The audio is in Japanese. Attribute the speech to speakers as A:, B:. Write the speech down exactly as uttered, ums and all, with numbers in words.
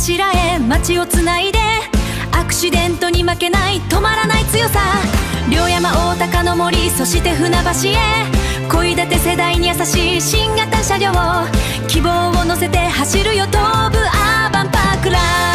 A: 柱へ街をつないで、アクシデントに負けない止まらない強さ。両山大高の森、そして船橋へ恋立て世代に優しい新型車両、希望を乗せて走るよ東武アーバンパークライン。